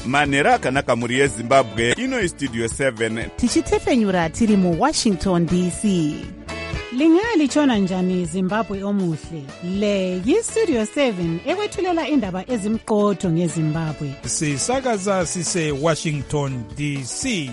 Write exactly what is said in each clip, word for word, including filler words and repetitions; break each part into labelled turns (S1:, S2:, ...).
S1: manhero akanaka mhuri yezimbabwe. Ino istudio seven
S2: tichitefenyura tiri muwashington D C.
S3: Lingalitshona njani Zimbabwe omuhle? Le yistudio seven ekwethulela indaba ezimqotho ngeZimbabwe.
S4: Sisakaza sise Washington D C.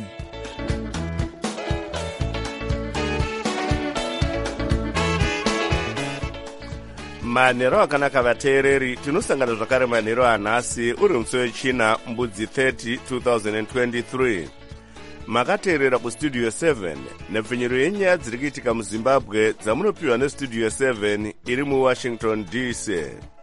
S5: Manhero akanaka vateereri, tinosangana zvakare manhero anhasi uri musi wechina mbudzi thirty twenty twenty-three. Makateerera kustudio seven nepfenyero yenyaya dziri kuitika muZimbabwe dzamunopiwa nestudio seven iri muWashington D C.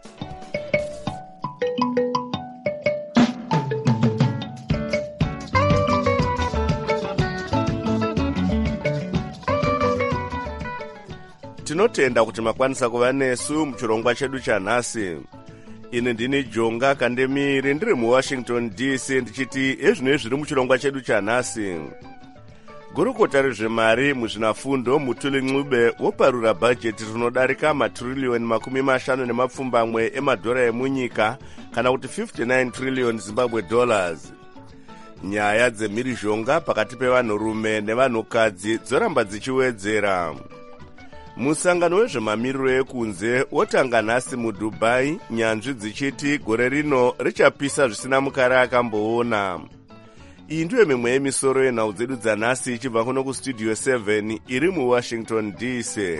S5: Tinotenda kuti makwanisa kuva nesu muchirongwa chedu chanhasi. Ini ndini Jonga Kandemiri ndiri muWashington D C ndichiti ezvino zviri muchirongwa chedu chanhasi. Gurukota rezvemari muzvinafundo Mutuli Ncube woparura bhajeti rinodarika matririyoni makumi mashanu nemapfumbamwe emadhora emunyika kana kuti fifty-nine trillion Zimbabwe dollars. Nyaya dzemhirizhonga pakati pevanhurume nevanhukadzi dzoramba dzichiwedzera. Musangano wezvemamiriro ekunze wotanga nhasi muDubai, nyanzvi dzichiti gore rino richapisa zvisina mukare akamboona. Iyi ndiyo mimwe yemisoro yenhau dzedu dzanhasi ichibva kuno kustudio seven iri muWashington D C.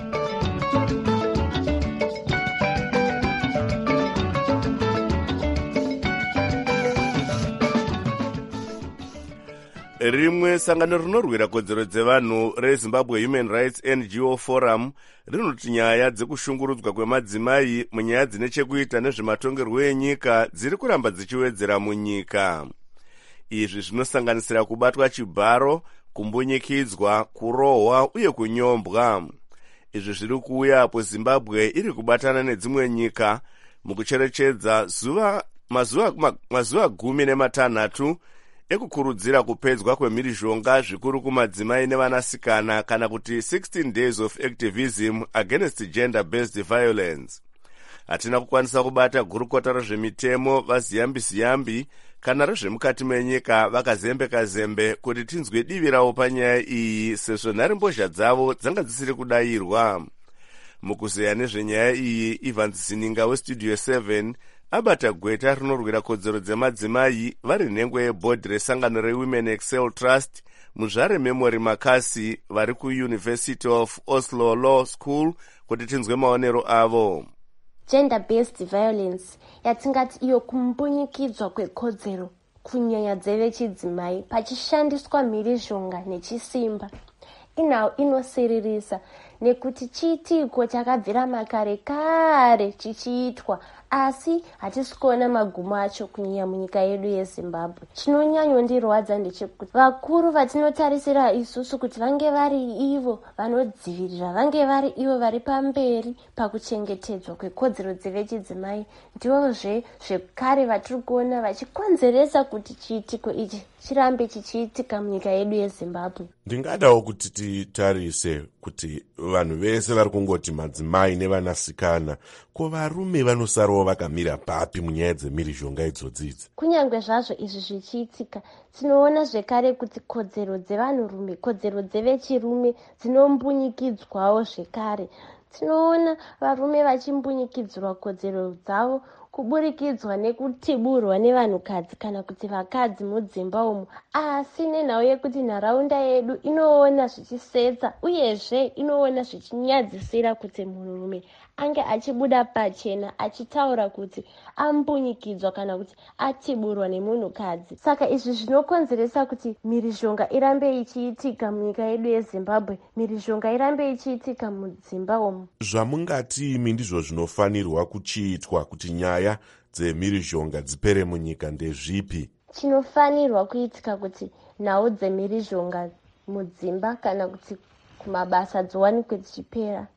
S5: Rimwe sangano rinorwira kodzero dzevanhu reZimbabwe Human Rights N G O Forum rinoti nyaya dzekushungurudzwa kwemadzimai munyaya dzine chekuita nezvematongerwo enyika dziri kuramba dzichiwedzera munyika. Izvi zvinosanganisira kubatwa chibharo, kumbunyikidzwa, kurohwa uye kunyombwa. Izvi zviri kuuya apo Zimbabwe iri kubatana nedzimwe nyika mukucherechedza zuva mazuva mazuva gumi nematanhatu ekukurudzira kupedzwa kwemhirizhonga zvikuru kumadzimai nevanasikana kana kuti sixteen days of activism against gender-based violence. Hatina kukwanisa kubata gurukota rezvemitemo vaZiyambi Ziyambi kana rezvemukati menyika vakazembe-kazembe kuti tinzwe divi ravo panyaya iyi sezvo nharembozha dzavo dzanga dzisiri kudayirwa. Mukuzeya nezvenyaya iyi, Ivan Zininga westudio seven abata gweta rinorwira kodzero dzemadzimai vari nhengo yebhodhi resangano reWomen Excel Trust muzvare Memory Makasi vari kuUniversity of Oslo Law School kuti tinzwe maonero avo.
S6: Gender-based violence yatingati iyo kumbunyikidzwa kwekodzero kunyanya dzevechidzimai pachishandiswa mhirizhonga nechisimba inhau inosiririsa nekuti chiitiko chakabvira makare kare chichiitwa, asi hatisi kuona magumo acho kunyanya munyika yedu yeZimbabwe. Chinonyanyondirwadza ndechekuti vakuru vatinotarisira isusu kuti vange vari ivo vanodzivirira, vange vari ivo vari pamberi pakuchengetedzwa kwekodzero dzevechidzimai, ndivozve zvekare vatiri kuona vachikonzeresa kuti chiitiko ichi chirambe chichiitika munyika yedu yeZimbabwe.
S7: Ndingadawo kuti titarise kuti vanhu vese vari kungoti madzimai nevanasikana, ko varume vanosarawo vakamira papi munyaya dzemhirizhonga idzodzidzi?
S6: Kunyange zvazvo izvi zvichiitika, tinoona zvekare kuti kodzero dzevanhurume, kodzero dzevechirume dzinombunyikidzwawo zvekare. Tinoona varume vachimbunyikidzwa kodzero dzavo kuburikidzwa nekutiburwa nevanhukadzi kana kuti vakadzi mudzimba umu, asi nenhau yekuti nharaunda yedu inoona zvichisetsa uyezve inoona zvichinyadzisira kuti munhurume ange achibuda pachena achitaura kuti ambunyikidzwa kana kuti atiburwa nemunhukadzi. Saka izvi zvinokonzeresa kuti mhirizhonga irambe ichiitika munyika yedu yeZimbabwe, mhirizhonga irambe ichiitika mudzimba umu.
S7: Zvamungati imi ndizvo zvinofanirwa kuchiitwa kuti nyaya dzemhirizhonga dzipere munyika ndezvipi?
S6: Chinofanirwa kuitika kuti nhau dzemhirizhonga mudzimba kana kuti kumabasa dziwanikwe dzichipera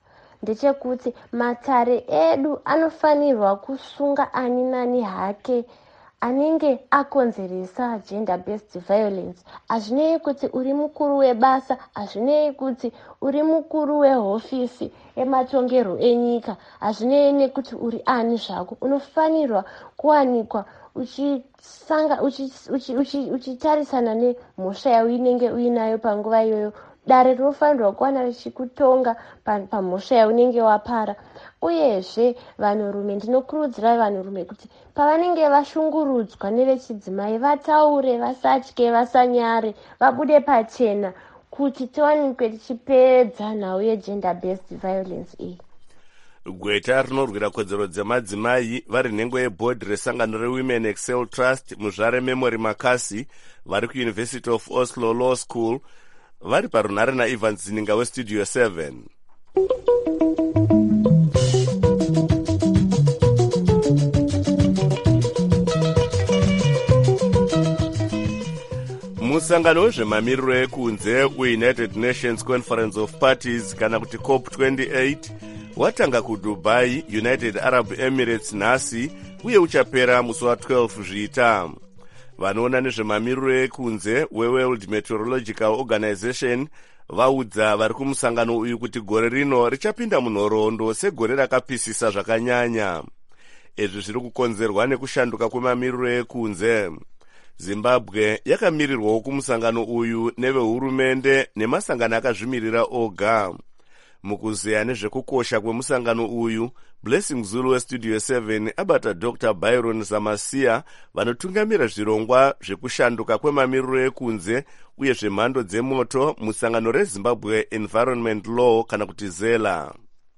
S6: ndechekuti matare edu anofanirwa kusunga ani nani hake anenge akonzeresa gender based violence. Hazvinei kuti uri mukuru webasa, hazvinei kuti uri mukuru wehofisi yematongero enyika, hazvinei nekuti uri ani zvako, unofanirwa kuwanikwa uchisanga uchitarisana nemhosva yaunenge uinayo panguva iyoyo. Dare rinofanirwa kuwana richikutonga pamhosva yaunenge wapara. Uyezve vanhurume, ndinokurudzira vanhurume kuti pavanenge vashungurudzwa nevechidzimai vataure, vasatye, vasanyare, vabude pachena kuti tiwanikwe tichipedza nhau yegender based violence iyi.
S5: Gweta rinorwira kodzero dzemadzimai vari nhengo yebhodhi resangano reWomen Excel Trust muzvare Memory Makasi vari kuUniversity of Oslo Law School vari parunhare naEvans Zininga weStudio seven. Musangano wezvemamiriro ekunze weUnited Nations Conference of Parties kana kuti COP twenty-eight watanga kuDubai, United Arab Emirates nhasi uye uchapera musi wa12 zviita. Vanoona nezvemamiriro ekunze weWorld Meteorological Organization vaudza vari kumusangano uyu kuti gore rino richapinda munhoroondo segore rakapisisa zvakanyanya. Izvi zviri kukonzerwa nekushanduka kwemamiriro ekunze. Zimbabwe yakamirirwawo kumusangano uyu nevehurumende nemasangano akazvimirira oga. Mukuzeya nezvekukosha kwemusangano uyu, Blessing Zulu weStudio seven abata Doctor Byron Zamasia vanotungamira zvirongwa zvekushanduka kwemamiriro ekunze uye zvemhando dzemoto musangano reZimbabwe Environment Law kana kuti ZELA.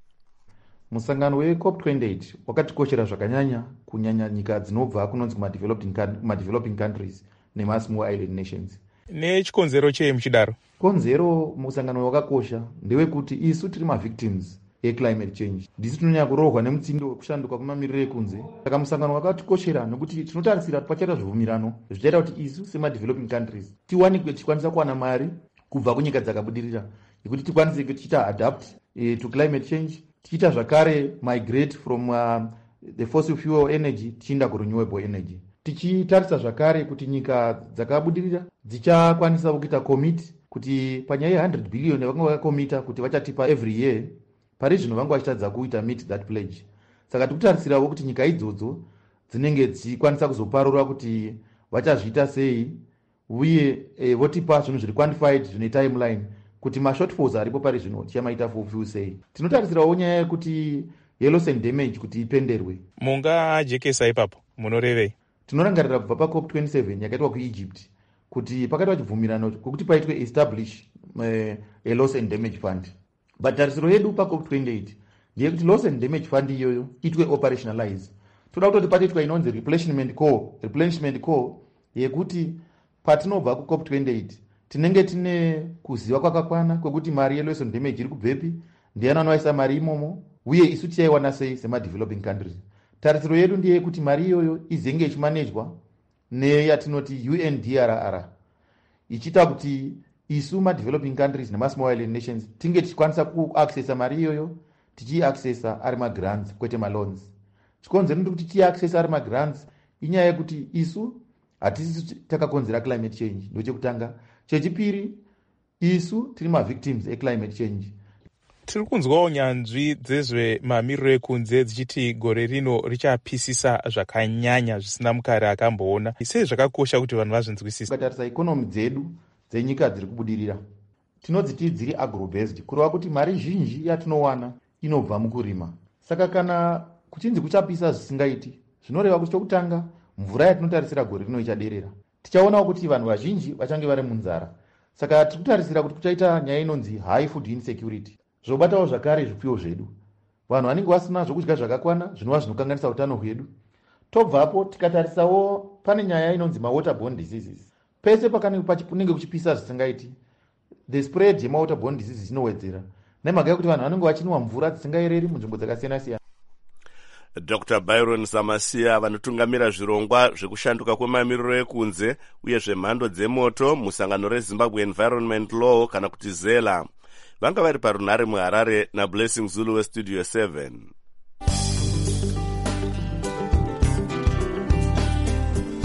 S8: Musangano weCOP twenty-eight wakatikoshera zvakanyanya kunyanya nyika dzinobva kunonzi kumadeveloping countries nemasmall island nations.
S4: Nechikonzero chei muchidaro?
S8: Konzero musangano wakakosha ndewekuti isu tiri mavictims eclimate change. Ndisi tinonyanya kurohwa nemutsindo wekushanduka kwemamiriro ekunze. Saka musangano wakatikoshera nekuti tinotarisira pachaita zvibvumirano zvichaita kuti isu semadeveloping countries tiwanikwe tichikwanisa kuwana mari kubva kunyika dzakabudirira yekuti tikwanise tichita adapt eh, to climate change, tichita zvakare migrate from uh, the fossil fuel energy tichienda kurenewable energy. Tichitarisa zvakare kuti nyika dzakabudirira dzichakwanisa kuita commit kuti panyaya one hundred billion vanga vakakomita kuti vachatipa every year, pari zvino vanga vachitadza kuita meet that pledge. Saka tikutarisirawo kuti nyika idzodzo dzinenge dzichikwanisa kuzoparura kuti vachazviita sei uye e, votipa zvinhu zviri quantified zvine timeline kuti mashortfalls aripo pari zvino tichamaita fulfill sei. Tinotarisirawo nyaya yekuti loss and damage kuti ipenderwe.
S4: Mungajekesa ipapo munorevei?
S8: Tinorangarira kubva paCOP twenty-seven yakaitwa kuEgypt kuti pakaitwa chibvumirano kuti paitwe establish uh, a loss and damage fund. But tarisiro yedu paCOP twenty-eight ndeyekuti loss and damage fund iyoyo itwe operationalize. Toda kutoti patiitwa inonzi replenishment core, replenishment core yekuti patinobva kuCOP twenty-eight tinenge tine kuziva kwakakwana kwekuti mari ye loss and damage iri kubvepi, ndiani anoisa mari imomo uye isu tichaiwana sei semadeveloping countries. Tarisiro yedu ndiye kuti mari iyoyo izenge ichimanejwa neyatinoti U N D R R ichita kuti isu madeveloping countries nemasmall island nations tinge tichikwanisa kuaccessa mari iyoyo tichiaccessa ari magrants kwete maloans. Chikonzero ndekuti tichiaccessa ari magrants inyaya yekuti isu hatisi takakonzera climate change ndochekutanga. Chechipiri, isu tiri mavictims eclimate change.
S4: Tiri kunzwawo nyanzvi dzezvemamiriro ekunze dzichiti gore rino richapisisa zvakanyanya zvisina mukare akamboona. Sei zvakakosha kuti vanhu vazvinzwisise?
S8: Tikatarisa ikonomi dzedu dzenyika dziri kubudirira tinodziti dziri agro-based, kureva kuti mari zhinji yatinowana inobva mukurima. Saka kana kuchinzi kuchapisa zvisingaiti, zvinoreva kuti chokutanga mvura yatinotarisira gore rino ichaderera. Tichaonawo kuti vanhu vazhinji vachange vari munzara. Saka tiri kutarisira kuti kuchaita nyaya inonzi high food insecurity. Zvobatawo zvakare zvipfuyo zvedu. Vanhu vanenge vasina zvokudya zvakakwana zvinova zvinokanganisa utano hwedu. Tobvapo tikatarisawo pane nyaya inonzi mawaterborne diseases. Pese pakanenge kuchipisa zvisingaiti, the spread yemawaterborne diseases inowedzera. Nemhaka yekuti vanhu vanenge vachinwa mvura dzisingaereri munzvimbo dzakasiyana siyana.
S5: Doctor Byron Zamasia vanotungamira zvirongwa zvekushanduka kwemamiriro ekunze uye zvemhando dzemoto musangano reZimbabwe Environment Law kana kuti ZELA. Vanga vari parunhare muHarare naBlessing Zulu weStudio seven.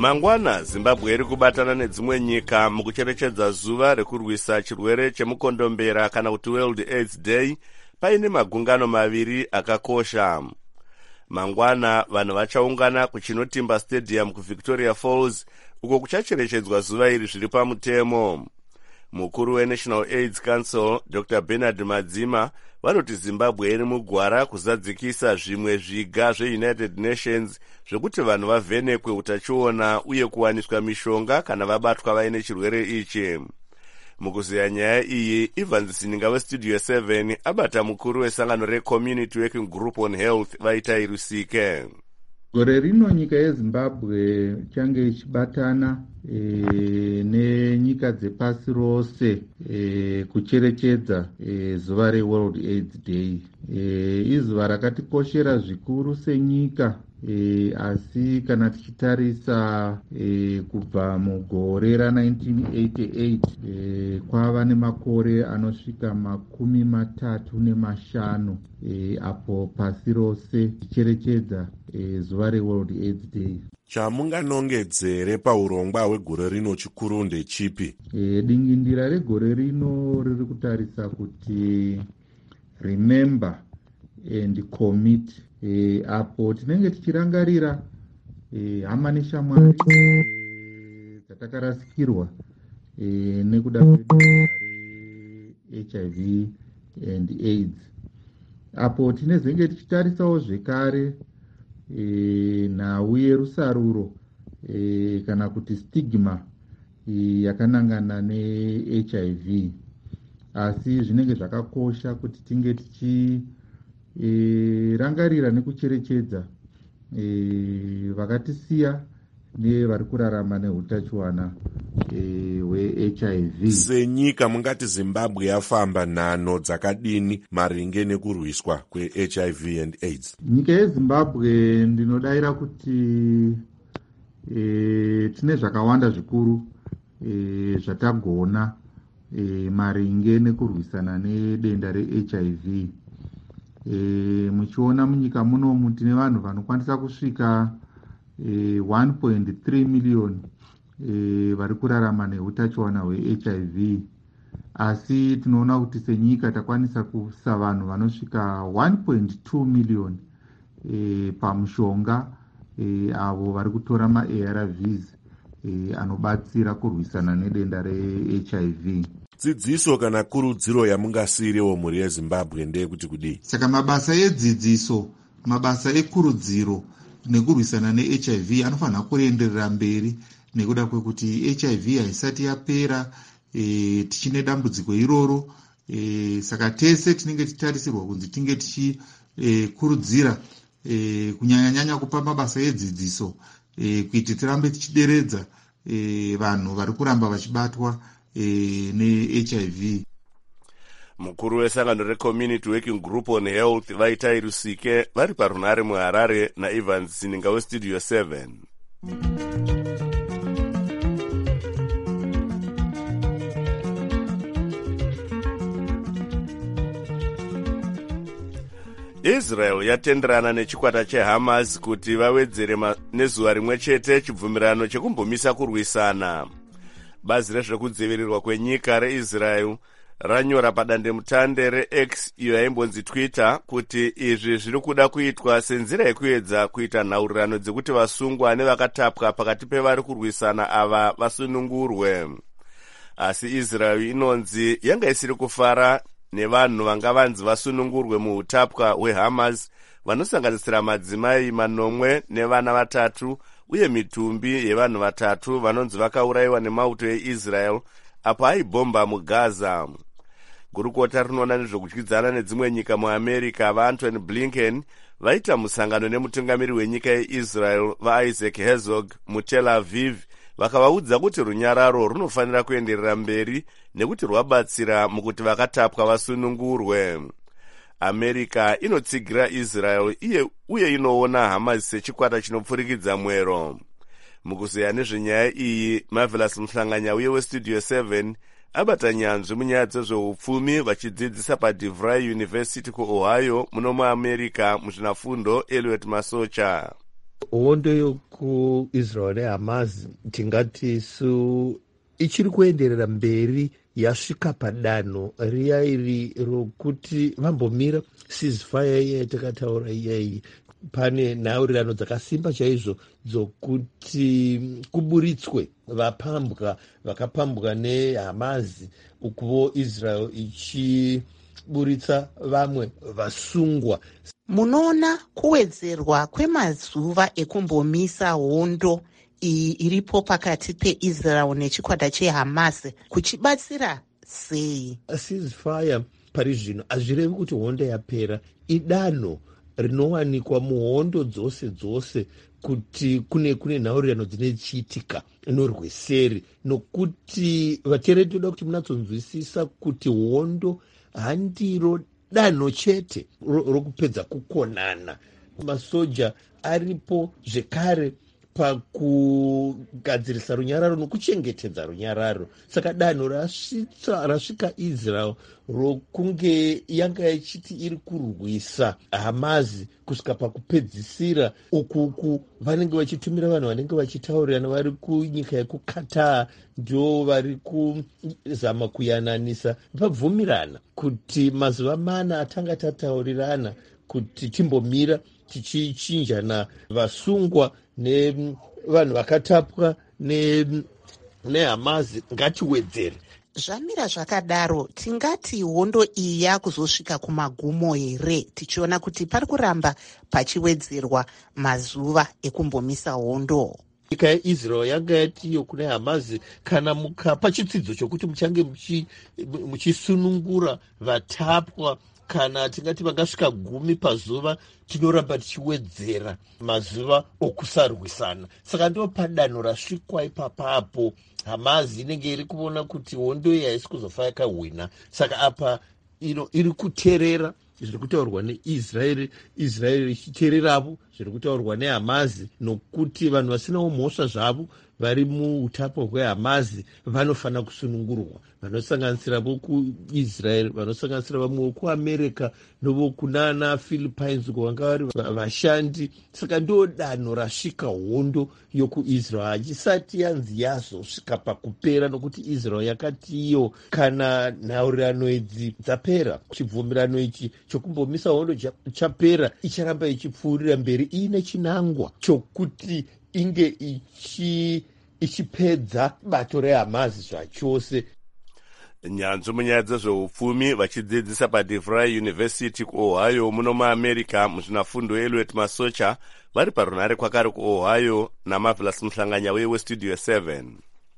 S5: Mangwana Zimbabwe iri kubatana nedzimwe nyika mukucherechedza zuva rekurwisa chirwere chemukondombera kana kuti World AIDS Day paine magungano maviri akakosha. Mangwana vanhu vachaungana kuChinotimba Stadium kuVictoria Falls uko kuchacherechedzwa zuva iri zviri pamutemo. Mukuru weNational AIDS Council Doctor Bernard Madzima vanoti Zimbabwe iri mugwara kuzadzikisa zvimwe zviga zveUnited Nations zvekuti vanhu vavhenekwe utachiona uye kuwaniswa mishonga kana vabatwa vaine chirwere ichi. Mukuziya nyaya iyi, Evans Sininga weStudio seven abata mukuru wesangano reCommunity Working Group on Health vaita irusike.
S9: Gore rino nyika yeZimbabwe change ichibatana e, nenyika dzepasi rose e, kucherechedza e, zuva reWorld AIDS Day. E, izuva rakatikoshera zvikuru senyika. E, asi kana tichitarisa e, kubva mugore ra nineteen eighty-eight e, kwava nemakore anosvika makumi matatu nemashanu e, apo pasi rose ticherechedza e, zuva reWorld AIDS Day.
S7: Chamunganongedzere paurongwa hwegore rino chikuru ndechipi?
S9: E, dingindira regore rino riri kutarisa kuti remember and commit. E, apo tinenge tichirangarira e, hama neshamwari e, dzatakarasikirwa e, nekuda kwedenda reH I V and AIDS. Apo tinezenge tichitarisawo zvekare e, nhau yerusaruro e, kana kuti stigma e, yakanangana neH I V. Asi zvinenge zvakakosha kuti tinge tichi E, rangarira nekucherechedza e, vakatisiya nevari kurarama neutachiwana hweH I V.
S7: Senyika mungati Zimbabwe yafamba nhano dzakadini maringe nekurwiswa kweH I V and AIDS?
S9: Nyika yeZimbabwe ndinodaira kuti e, tine zvakawanda zvikuru e, zvatagona e, maringe nekurwisana nedenda reH I V. E, muchiona munyika munomu tine vanhu vanokwanisa kusvika e, one point three million e, vari kurarama neutachiwana hweH I V. Asi tinoona kuti senyika takwanisa kuisa vanhu vanosvika one point two million e, pamushonga e, avo vari kutora maA R Vs e, anobatsira kurwisana nedenda reH I V.
S7: Dzidziso kana kurudziro yamungasiyirewo mhuri yeZimbabwe ndeyekuti kudii?
S9: Saka mabasa edzidziso, mabasa ekurudziro nekurwisana neH I V anofanira kuenderera mberi nekuda kwekuti H I V haisati yapera e, tichine dambudziko iroro e, saka tese tinenge tichitarisirwa kunzi tinge tichikurudzira e, kunyanya-nyanya kupa mabasa edzidziso e, kuti tirambe tichideredza e, vanhu vari kuramba vachibatwa E, neH I V.
S5: Mukuru wesangano reCommunity Working Group on Health vaita irusike vari parunare muHarare naEvans Sininga weStudio seven. Israel yatenderana nechikwata cheHamas kuti vawedzere nezuva rimwe chete chibvumirano chekumbomisa kurwisana. Bazi rezvekudzivirirwa kwenyika reIsrael ranyora padandemutande reX iyo yaimbonzi Twitter kuti izvi zviri kuda kuitwa senzira yekuedza kuita nhaurirano dzekuti vasungwa nevakatapwa pakati pevari kurwisana ava vasunungurwe. Asi Israel inonzi yanga isiri kufara nevanhu vanga vanzi vasunungurwe muutapwa hweHamas vanosanganisira madzimai manomwe nevana vatatu uye mitumbi yevanhu vatatu vanonzi vakaurayiwa nemauto eIsrael apo aibhomba muGaza. Gurukota rinoona nezvekudyidzana nedzimwe nyika muAmerica vaAntony Blinken vaita musangano nemutungamiri wenyika yeIsrael vaIsaac Herzog muTel Aviv vakavaudza kuti runyararo runofanira kuenderera mberi nekuti rwabatsira mukuti vakatapwa vasunungurwe. America inotsigira Israel iye uye inoona Hamas sechikwata chinopfurikidza mwero. Mukuzeya nezvenyaya iyi, Marvelous Mhlanganya uye weStudio seven abata nyanzvi munyaya dzezveupfumi vachidzidzisa paDeVry University kuOhio muno muAmerica muzvinafundo Elliot Masocha.
S10: hondo yokuisrael nehamas tingati su ichiri kuenderera mberi yasvika padanho riya iri rokuti vambomira ceasefire iya yatakataura iyayi. Pane nhaurirano dzakasimba chaizvo dzokuti kuburitswe vapambwa vakapambwa nehamazi, ukuvo israel ichiburitsa vamwe vasungwa.
S2: Munoona kuwedzerwa kwemazuva ekumbomisa hondo iyi iripo pakati peisrael nechikwata chehamas kuchibatsira sei?
S10: Ceasefire pari zvino hazvirevi kuti hondo yapera, idanho rinowanikwa muhondo dzose dzose kuti kune kune nhaurirano dzinochiitika norweseri, nokuti vateereri toda kuti munatsonzwisisa kuti hondo handiro danho chete rokupedza kukonana. Masoja aripo zvekare pakugadzirisa runyararo nokuchengetedza runyararo. Saka danho rasvika israel rokunge yanga ichiti iri kurwisa hamazi kusvika pakupedzisira ukuku vanenge vachitumira vanhu vanenge vachitaurirana vari kunyika yekukataa, ndio vari kuzama kuyananisa. Vabvumirana kuti mazuva mana atanga tataurirana kuti timbomira tichichinjana vasungwa nevanhu vakatapwa nehamazi ngatiwedzere.
S2: Zvamira zvakadaro, tingati hondo iyi yakuzosvika kumagumo here, tichiona kuti pari kuramba pachiwedzerwa mazuva ekumbomisa hondo?
S10: Nyika yeisrael yanga yatiyo kune hamazi, kana mukapa chitsidzo chokuti muchange muchisunungura vatapwa, kana tingati vangasvika gumi pazuva, tinoramba tichiwedzera mazuva okusarwisana. Saka ndo padanho rasvikwa ipapapo hamazi inenge iri kuona kuti hondo iyi haisi kuzofa yakahwina. Saka apa ino iri kuteerera zviri kutaurwa neisraeri, israeri ichiteererapo zviri kutaurwa nehamazi, nokuti vanhu vasinawo mhosva zvavo vari muutapo hwehamazi vanofanira kusunungurwa, vanosanganisira vokuisrael, vanosanganisira vamwe vokuamerica novokunana philippines vanga vari vashandi. Saka ndo danho rasvika hondo yokuisrael, hachisati yanzi yazosvika pakupera, nokuti israel yakati iyo kana nhaurirano idzi dzapera, chibvumirano ichi chokumbomisa hondo chapera, icharamba ichipfuurira mberi iine chinangwa chokuti inge ichi ichipedza bato rehamazi zvachose.
S5: Nyanzvi munyaya dzezveupfumi vachidzidzisa paDeVry University kuOhio muno muamerica muzvinafundo Elliot Masocha vari parunhare kwakare kuOhio naMarvelous Muhlanganya weStudio seven.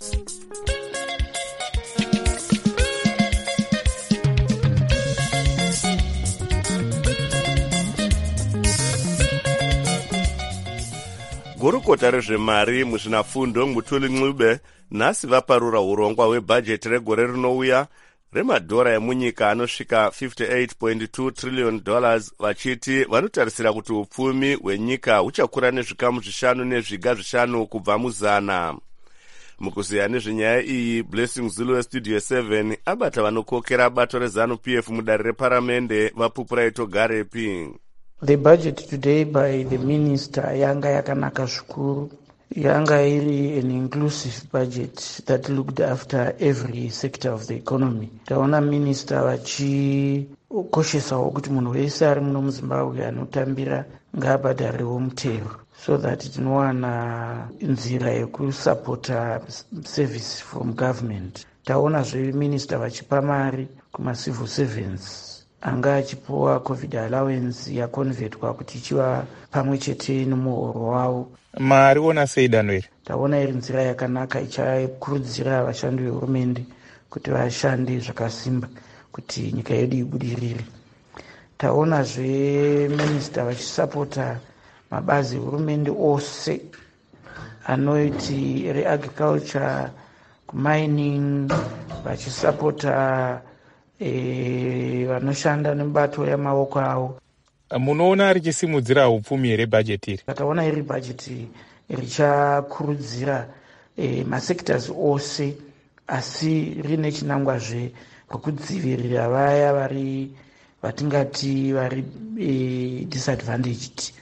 S5: Gurukota rezvemari muzvinafundo Mutuli Ncube nhasi vaparura urongwa hwebhajeti regore rinouya remadhora emunyika anosvika fifty-eight point two trillion dollars, vachiti vanotarisira kuti upfumi hwenyika huchakura nezvikamu zvishanu nezviga zvishanu kubva muzana. Mukuziya nezvenyaya iyi, Blessing Zulu weStudio seven abata vanokokera bato reZANU-P F mudare reparamende vapupura itogarepi.
S11: The budget today by the minister yanga yakanaka zvikuru, yanga iri an inclusive budget that looked after every sector of the economy. Taona minister vachikoshesawo kuti munhu wese ari muno muZimbabwe anotambira ngaabhadharewo mutero, so that tinowana nzira yekusapota service from government. Taona zve minister vachipa mari kuma-civil servants anga achipuwa covid allowance yakonvertwa kuti ichiva pamwe chete nomuhoro wavo.
S4: Mari ona sei danho iri?
S11: Taona iri nzira yakanaka ichakurudzira vashandi vehurumende kuti vashande zvakasimba kuti nyika yedu ibudirire. Taona zve minista vachisapota mabazi hurumende ose anoiti reagriculture, mining, vachisapota E, vanoshanda nebato yamaoko avo.
S4: Munoona richisimudzira upfumi here bhajeti iri?
S11: Taona iri bhajeti richakurudzira e, masectors ose, asi rine chinangwazve kwekudzivirira vaya vari vatingati vari e, disadvantaged,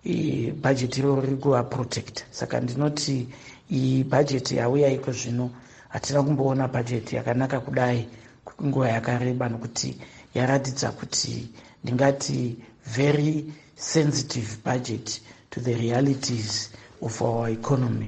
S11: bhajeti iroro riri kuvaprotecta. Saka ndinoti iyi bhajeti yauya iko zvino hatina kumboona bhajeti yakanaka kudai nguva yakareba, nokuti yaratidza kuti ndingati very sensitive budget to the realities of our economy.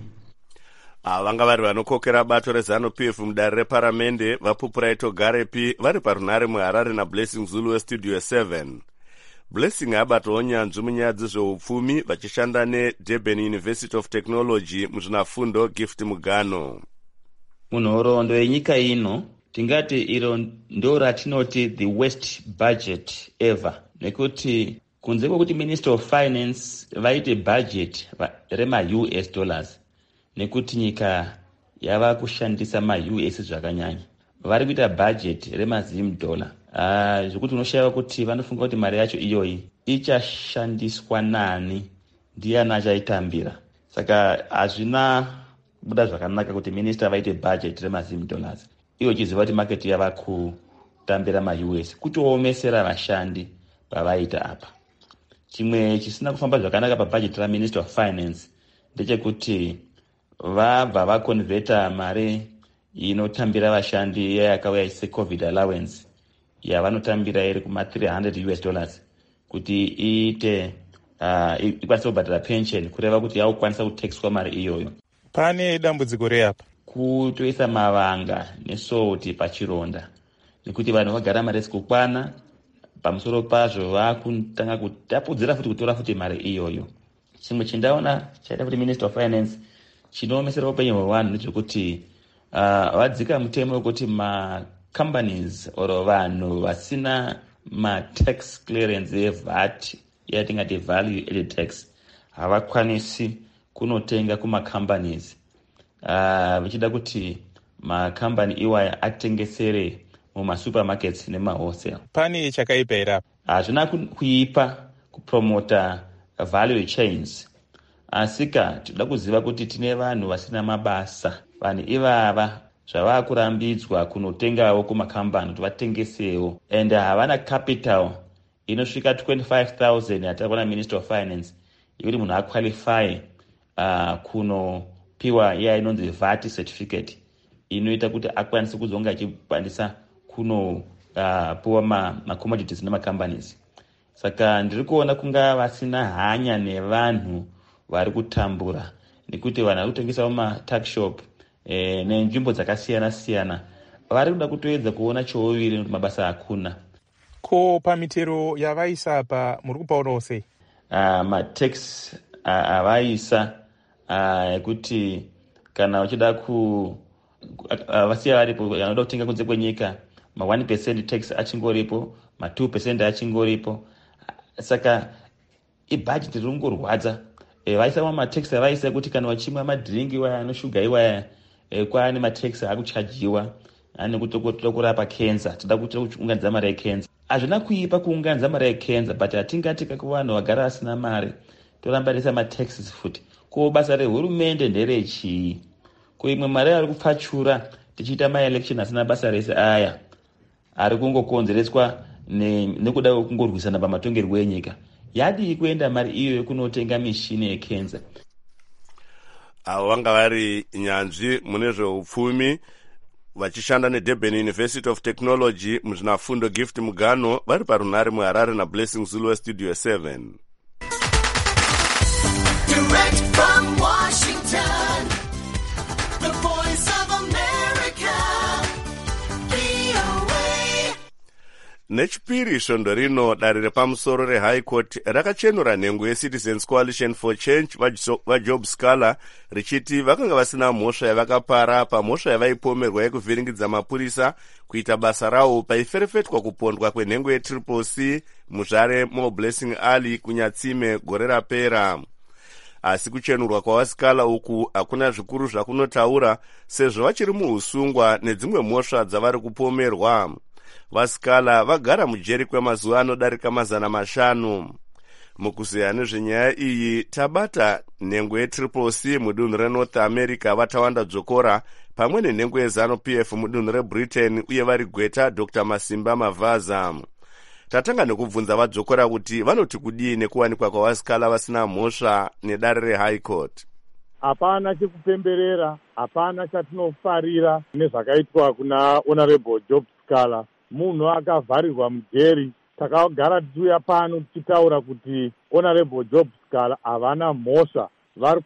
S5: vanga vari vanokokera bato rezanu p f mudare reparamende vapupuraito garepi vari parunare muharare nablessing zulu westudio seven. Blessing abatawo nyanzvi munyaya dzezveupfumi vachishanda neDurban University of Technology muzvinafundo Gift Mugano.
S12: Munhoroondo yenyika ino tingati iro ndo ratinoti the worst budget ever, nekuti kunze kwokuti Minister of Finance vaite budget rema-U S dollars, nekuti nyika yava kushandisa ma-U S zvakanyanya, vari kuita budget rema-Zim dollar. Uh, zvekuti unoshayiwa kuti vanofunga kuti mari yacho iyoyi ichashandiswa nani, ndiani achaitambira. Saka hazvina kubuda zvakanaka kuti minister vaite budget rema-Zim dollars iwo chiziva kuti market yava kutambira ma-U S, kutoomesera vashandi pavaita apa. Chimwe chisina kufamba zvakanaka pabudget raMinister of Finance ndechekuti vabva vakonvheta mari inotambira vashandi yakauya secovid allowance yavanotambira iri kuma three hundred U S dollars kuti iite uh, ikwanisa kubhadhara pension, kureva kuti yaukwanisa kutexwa mari iyoyo.
S4: Pane dambudziko reapa
S12: kutoisa mavanga nesouti pachironda, nekuti vanhu vagara mari sikukwana, pamusoro pazvo vakutanga kutapudzira futi kutora futi mari iyoyo. Chimwe chindaona chaita kuti Minister of Finance chinoomesera upenyu hwevanhu ndechekuti uh, vadzika mutemo wekuti ma companies or vanhu vasina ma tax clearance ye-V A T yatingati value added tax havakwanisi kunotenga kuma companies uh, vichida kuti ma company iwaya atengesere muma supermarkets nema wholesale.
S4: Pani chakaipa ira
S12: hazvina kuipa kupromota value chains, asika tinoda kuziva kuti tine vanhu vasina mabasa. Vanhu ivava zvava kurambidzwa kunotengawo kumakambani kuti vatengesewo, and havana capital inosvika twenty-five thousand yatakuona Minister of Finance yekuti munhu aqualify uh, kunopiwa iya inonzi V A T certificate inoita kuti akwanise kuzonga achikwanisa kunopiwa uh, ma, ma commodities nemacompanies. Saka ndiri kuona kunga vasina hanya nevanhu vari kutambura, nekuti vanhu vari kutengesa muma-tuck shop e, nenzvimbo dzakasiyana siyana vari kuda kutoedza kuona chouviri nekuti mabasa hakuna.
S4: Ko pamitero yavaisa apa muri kupaonawo sei?
S12: Uh, matax avaisa ekuti uh, kana uchida ku uh, vasiya varipo anoda kutenga kunze kwenyika ma one percent tax achingoripo, ma two percent achingoripo. Saka ibudget ringorwadza. E, vaisa matax avaisa kuti kana wachimwa madhiringi waya anoshuga iwaya e, kwaane matax akuchajiwa ane kuti toda kurapa cancer, toda kuunganidza mari yecancer. Hazvina kuipa kuunganidza mari yecancer, but hatingatika kuvanhu vagara vasina mari toramba risa mataxes futi. Ko basa rehurumende nderechii? Ko imwe mari ari kupfachura tichiita maelection asina basa rese aya ari kungokonzereswa nekuda kungorwisana pamatongerwo enyika. Yadii kuenda mari iyo kunotenga mishini yecancer?
S5: Avo vanga vari nyanzvi mune zveupfumi vachishanda neDurban University of Technology muzvinafundo Gift Mugano vari parunare muharare naBlessing Zulu westudio seven.
S13: Direct from Washington, the voice of America, V O A.
S5: Nechipiri svondo rino dare repamusoro reHigh Court rakachenura nhengo yeCitizens Coalition for Change vaJob Scholar richiti vakanga vasina mhosva yavakapara pamhosva yavaipomerwa yekuvhiringidza mapurisa kuita basa rawo paiferefetwa kupondwa kwenhengo yetriple C muzvare moBlessing Ali kunyatsime gore rapera. Asi kuchenurwa kwavaScholar uku hakuna zvikuru zvakunotaura sezvo vachiri muusungwa nedzimwe mhosva dzavari kupomerwa. VaScholar vagara mujeri kwemazuva anodarika mazana mashanu. Mukuzeya nezvenyaya iyi tabata nhengo yetriple C mudunhu reNorth America vatawanda dzokora pamwe nenhengo yeZanu P F mudunhu reBritain uye vari gweta Doctor Masimba Mavaza. tatanga nekubvunza vadzokora kuti vanoti kudii nekuwanikwa kwavasikala vasina mhosva nedare rehigh court.
S14: Hapana chekupemberera, hapana chatinofarira nezvakaitwa kuna honorable Job Sikala. Munhu akavharirwa mujeri. Takagara tichiuya pano tichitaura kuti honorable Job Sikala havana mhosva, vari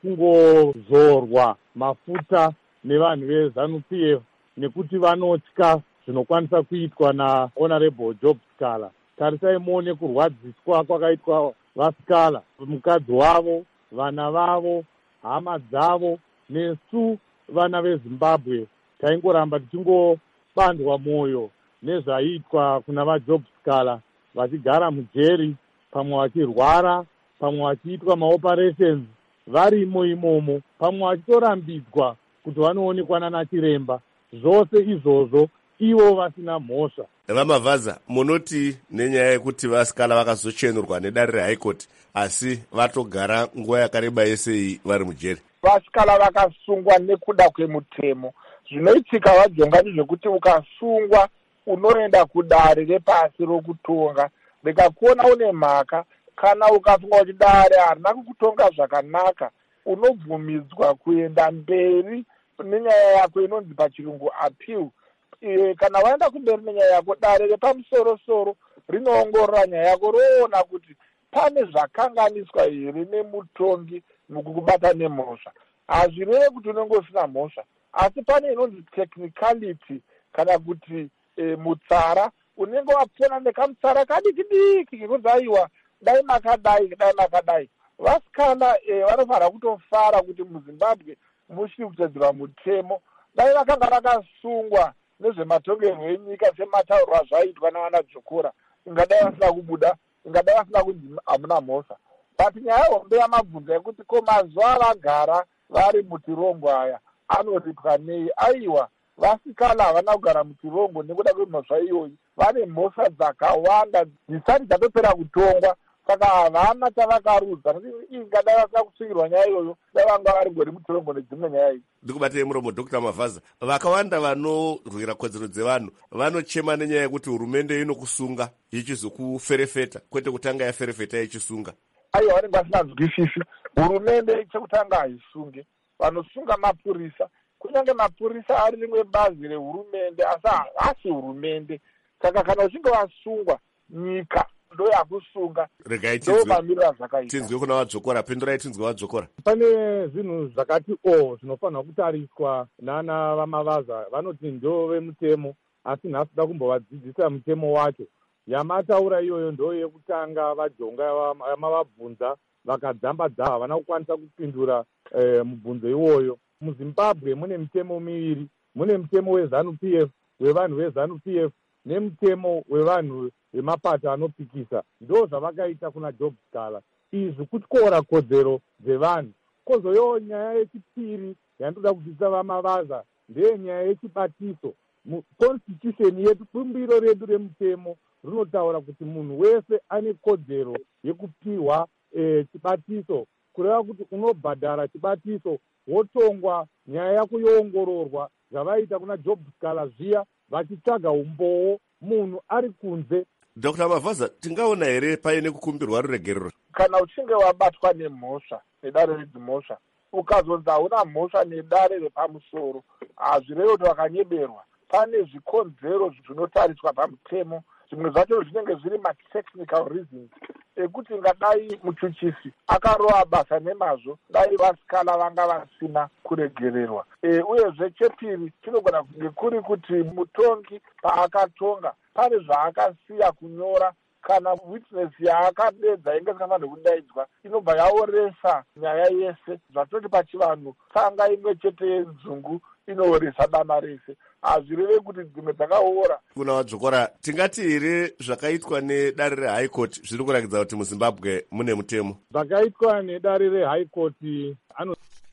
S14: kungozorwa mafuta nevanhu veZANU P F nekuti vanotya zvinokwanisa kuitwa na honorable Job Sikala. Tarisai muone kurwadziswa kwakaitwa vasikala, mukadzi wavo, vana vavo, hama dzavo, nesu vana veZimbabwe taingoramba tichingobandwa mwoyo nezvaitwa kuna vaJob Sikala, vachigara mujeri, pamwe vachirwara, pamwe vachiitwa maoperations varimo imomo, pamwe vachitorambidzwa kuti vanoonekwa nana chiremba. Zvose izvozvo ivo vasina mhosva.
S5: Vamavhaza, munoti nenyaya yekuti vasikala vakazochenurwa nedare rehigh court asi vatogara nguva yakareba yesei vari mujeri?
S15: Vasikala vakasungwa nekuda kwemutemo. Zvinoitika vajonga ndezvekuti ukasungwa unoenda kudare repasi rokutonga, rikakuona une mhaka, kana ukasungwa kuti dare harina kukutonga zvakanaka, unobvumidzwa kuenda mberi nenyaya yako inonzi pachirungu appeal. E, kana waenda kumberi nenyaya yako, dare repamusoro-soro rinoongorora nyaya yako, roona kuti pane zvakanganiswa here nemutongi mukukubata nemhosva. Hazvirevi kuti unenge usina mhosva, asi pane inonzi technicality kana kuti e, mutsara unenge wapona nekamutsara kadiki diki kekunzi aiwa dai makadai dai makadai. Vasikana e, vanofanira kutofara kuti muZimbabwe muchiri kutedzerwa mutemo. Dai vakanga vakasungwa nezvematongerwo enyika semataurwa zvaiitwa navana Dzokora, ingadai vasina kubuda, ingadai vasina kunzi hamuna mhosva. But nyaya hombe yamabvunzo yekuti ko mazuva avagara vari mutirongo aya anoripwa nei? Aiwa, vasikala havana kugara mutirongo nekuda kwemhosva iyoyi, vane mhosva dzakawanda dzisati dzatopera kutongwa, saka havana chavakarudza. Ingadai vasina kusungirwa nyaya iyoyo, dai vanga vari ngori mutirongo nedzimwe nyaya idzi.
S5: Ndikubatei muromo Doctor Mavhaza, vakawanda vanorwira kodzero dzevanhu vanochema nenyaya yekuti hurumende inokusunga ichizokuferefeta kwete kutanga yaferefeta ichisunga.
S15: Aiwa, vanenge vasinganzwisisi. Hurumende chekutanga haisunge, vanosunga mapurisa. Kunyange mapurisa ari rimwe bazi rehurumende, asi havasi hurumende. Saka kana uchinge wasungwa, nyika ndo yakusunga, ndo mamirira zvakaita.
S5: Tinzwe kuna Wadzokora, pendurai tinzwe Wadzokora.
S14: Pane zvinhu zvakati o zvinofanira kutariswa nana Vamavhaza. Vanoti ndo vemutemo, asi nhasi da kumbovadzidzisa mutemo wacho. Yamataura iyoyo ndo yekutanga vajonga yamavabvunza vakadzambadza havana kukwanisa kupindura eh, mubvunzo iwoyo. MuZimbabwe mune mitemo miviri, mune mutemo weZANU P F, wevanhu veZANU P F, nemutemo wevanhu vemapato anopikisa. Ndo zvavakaita kuna Job Sikala. Izvi kutyora kodzero dzevanhu. Kozoyo nyaya yechipiri yandoda kudzidzisa Vamavhaza ndeyenyaya yechibatiso. Constitution yedu, bumbiro redu remutemo rinotaura kuti munhu wese ane kodzero yekupiwa eh, chibatiso, kureva kuti unobhadhara chibatiso wotongwa, nyaya yako yoongororwa, zvavaita kuna Job Sikala zviya vachitsvaga umbowo munhu ari kunze.
S5: Doctor Mavhaza, tingaona here paine kukumbirwa ruregerero?
S15: Kana uchinge wabatwa nemhosva, nedare redzimhosva, ukazonzi hauna mhosva nedare repamusoro, hazvirevi kuti wakanyeberwa. Pane zvikonzero zvinotariswa pamutemo, zvimwe zvacho zvinenge zviri matechnical reasons ekuti ngadai muchuchisi akarova basa nemazvo, dai vasikala vanga vasina kuregererwa. E, uyezve chepiri chinogona kunge kuri kuti mutongi paakatonga pane zvaakasiya kunyora, kana witness yaakadedza inge sikafanirwi kudaidzwa, inobva yaoresa nyaya yese. Zvatoti pachivanhu tsanga imwe chete yenzungu inooresa dama rese. Hazvireve kuti dzimwe dzakaora.
S5: Kuna Wadzokora, tingati here zvakaitwa nedare rehigh court zviri kurakidza kuti muZimbabwe mune mutemo?
S14: Zvakaitwa nedare rehigh court ano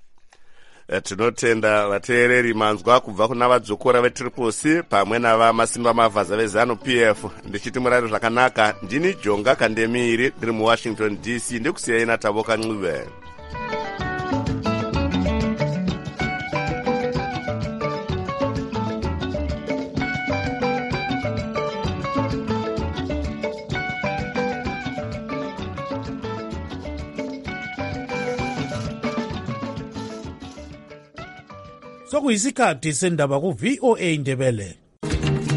S5: tinotenda vateereri manzwa kubva kuna Vadzokora veTriple C pamwe navamasimba Mavhaza veZANU P F. Ndichiti murari zvakanaka, ndini Jonga Kandemiri ndiri muWashington D C, ndikusiyai naTavoka Ncube.
S16: sokuyisikhathi sendaba ku-V O A Ndebele.